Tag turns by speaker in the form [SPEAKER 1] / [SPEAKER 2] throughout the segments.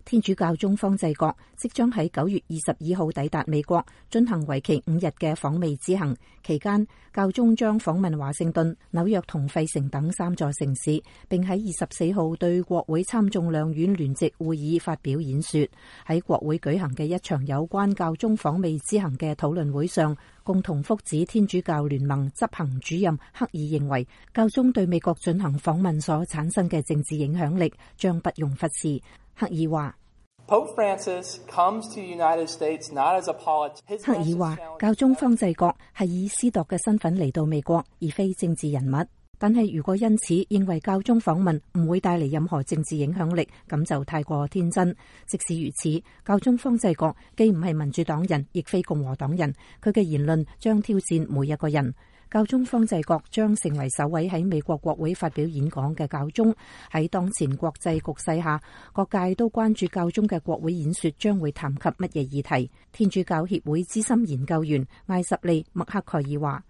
[SPEAKER 1] 天主教宗方濟各即將喺9月22號抵達美國，進行為期5日嘅訪美之行。期間，教宗將訪問華盛頓、紐約同費城等3座城市，並喺24號對國會參眾兩院聯席會議發表演說。喺國會舉行嘅一場有關教宗訪美之行嘅討論會上，共同福祉天主教聯盟執行主任克爾認為，教宗對美國進行訪問所產生嘅政治影響力將不容忽視。克爾話：教宗方濟各係以司鐸嘅身份嚟到美國，而非政治人物。但係如果因此認為教宗訪問唔會帶嚟任何政治影響力，咁就太過天真。即使如此，教宗方濟各既唔係民主黨人，亦非共和黨人，佢嘅言論將挑戰每一個人。教宗方濟各將成為首位喺美國國會發表演講嘅教宗。喺當前國際局勢下，各界都關注教宗嘅國會演說將會談及乜嘢議題。天主教協會資深研究員艾什利·麥克蓋爾話：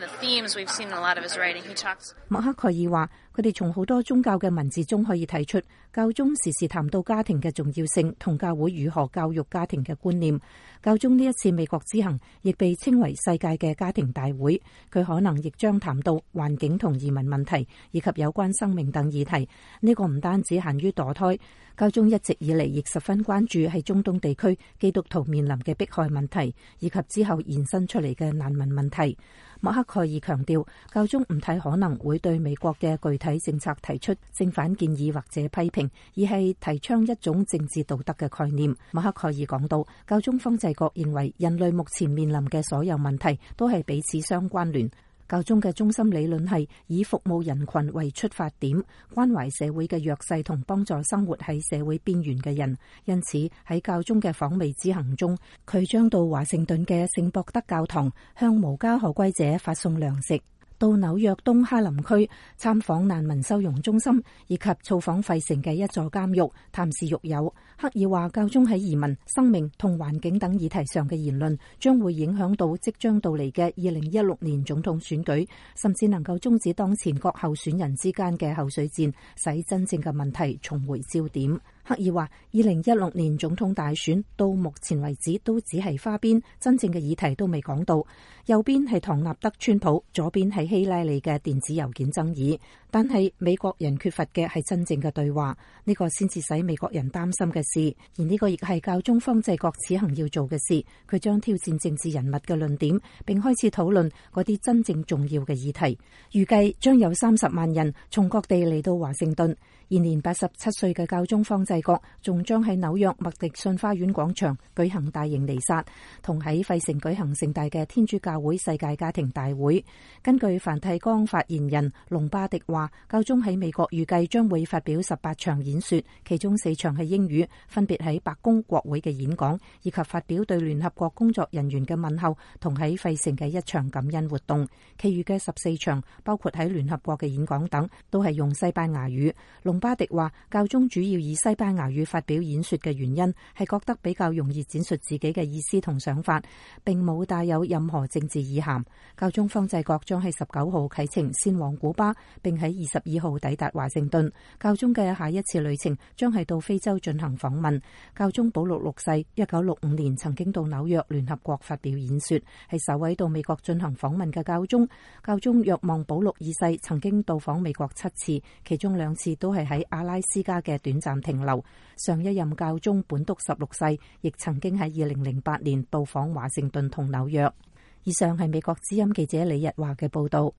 [SPEAKER 1] 麥克蓋爾話，佢哋從好多宗教嘅文字中可以睇出，教宗時時談到家庭嘅重要性同教會如何教育家庭嘅觀念。教宗呢一次美國之行亦被稱為世界嘅家庭大會，佢可能亦將談到環境同移民問題，以及有關生命等議題。呢個唔單止限於墮胎，教宗一直以嚟亦十分關注喺中東地區基督徒面臨嘅迫害問題，以及之後延伸出嚟嘅難民問題。麥克蓋爾強調，教宗唔太可能會對美國嘅具體政策提出正反建議或者批評，而係提倡一種政治道德嘅概念。麥克蓋爾講到，教宗方濟各認為人類目前面臨嘅所有問題都係彼此相關聯。教宗嘅中心理論係以服務人群為出發點，關懷社會嘅弱勢同幫助生活喺社會邊緣嘅人。因此喺教宗嘅訪美之行中，佢將到華盛頓嘅聖博德教堂向無家可歸者發送糧食，到紐約東哈林區參訪難民收容中心，以及造訪費城嘅一座監獄，探視獄友。克爾話，教宗喺移民、生命同環境等議題上嘅言論將會影響到即將到嚟嘅2016年總統選舉，甚至能夠終止當前各候選人之間嘅口水戰，使真正嘅問題重回焦點。克爾話，2016年總統大選到目前為止都只係花邊，真正嘅議題都未講到。右邊係唐納德川普，左邊係希拉里嘅電子郵件爭議。但係美國人缺乏嘅係真正嘅對話，呢個先至使美國人擔心嘅事。而呢個亦係教宗方濟各此行要做嘅事。佢將挑戰政治人物嘅論點，並開始討論嗰啲真正重要嘅議題。預計將有30萬人從各地嚟到華盛頓。現年87歲嘅教宗方濟各仲將喺紐約麥迪遜花園廣場舉行大型彌撒，同喺費城舉行盛大嘅天主教會世界家庭大會。根據梵蒂岡發言人隆巴迪話，教宗喺美國預計將會發表18場演說，其中4場係英語，分別喺白宮、國會嘅演講，以及發表對聯合國工作人員嘅問候，同喺費城嘅一場感恩活動。其餘嘅14場，包括喺聯合國嘅演講等，都係用西班牙語。隆巴迪話，教宗主要以西班牙語發表演說嘅原因係覺得比較容易展述自己嘅意思同想法，並冇帶有任何政治意涵。教宗方濟各將喺19號啟程先往古巴，並喺22號抵達華盛頓。教宗嘅下一次旅程將係到非洲進行訪問。教宗保祿6世1965年曾經到紐約聯合國發表演說，係首位到美國進行訪問嘅教宗。教宗若望保祿2世曾經到訪美國7次，其中2次都係喺阿拉斯加嘅短暫停留。上一任教宗本篤16世亦曾經喺2008年到訪華盛頓同紐約。以上係美國之音記者李日華嘅報道。